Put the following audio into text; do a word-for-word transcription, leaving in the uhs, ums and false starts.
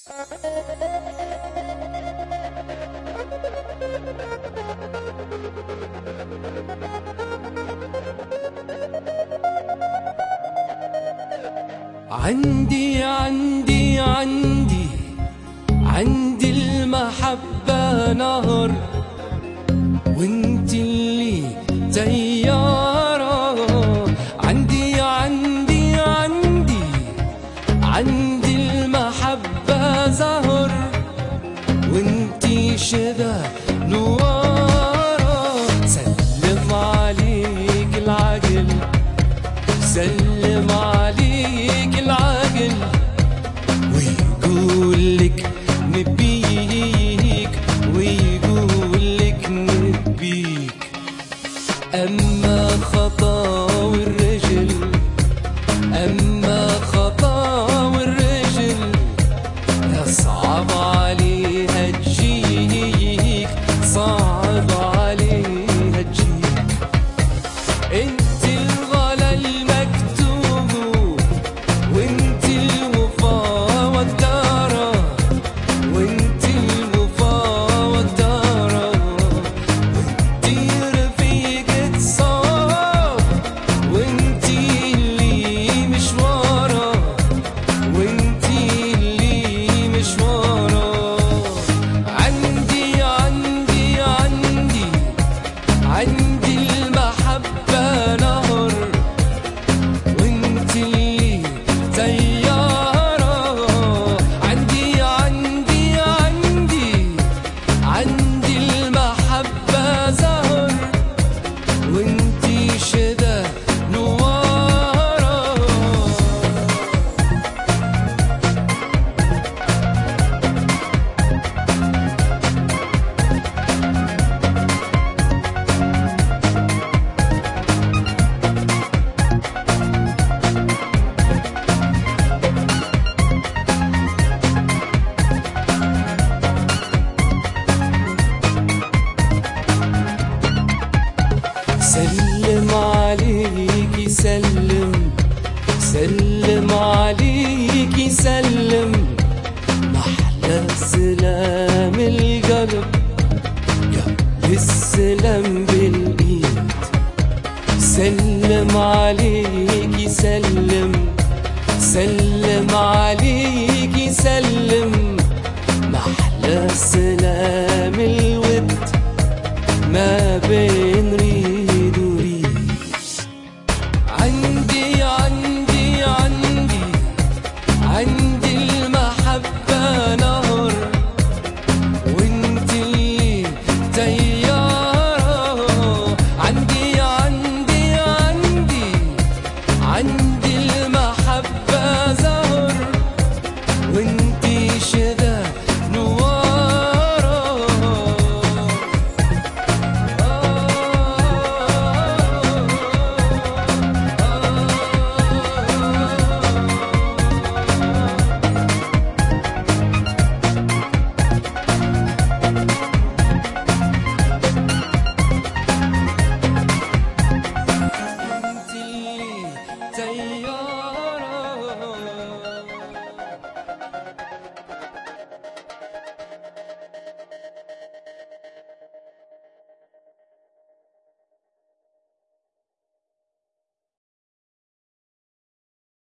عندي عندي عندي عندي المحبة نهر، وانت اللي طيارة. عندي عندي عندي عندي المحبة زهر، وانت شذا نوارة. سلم عليك العقل، سلم عليك العقل، ويقول لك نبيك، ويقول لك نبيك. أما خطاوي الرجل، أما خطاوي الرجل، يصعب عليها تجيك، صعب عليها تجيك. انت الغلا المكتوب، وانت الوفا والدارة، وانت الوفا والدارة، وانت رفيقة صوب، وانت اللي مشوارة، وانت اللي مشوارة. عندي عندي عندي عندي المحبة نهر، وانت اللي طيارة. عندي عندي عندي عندي المحبة زهر، وانت شذا نوارة. سلم عليك سلم، سلم عليك سلم، محلى سلام القلب قبل السلام بالايد. سلم عليك سلم، سلم عليك سلم، محلى سلام الود ما بين ريد وريد. عندي عندي عندي عندي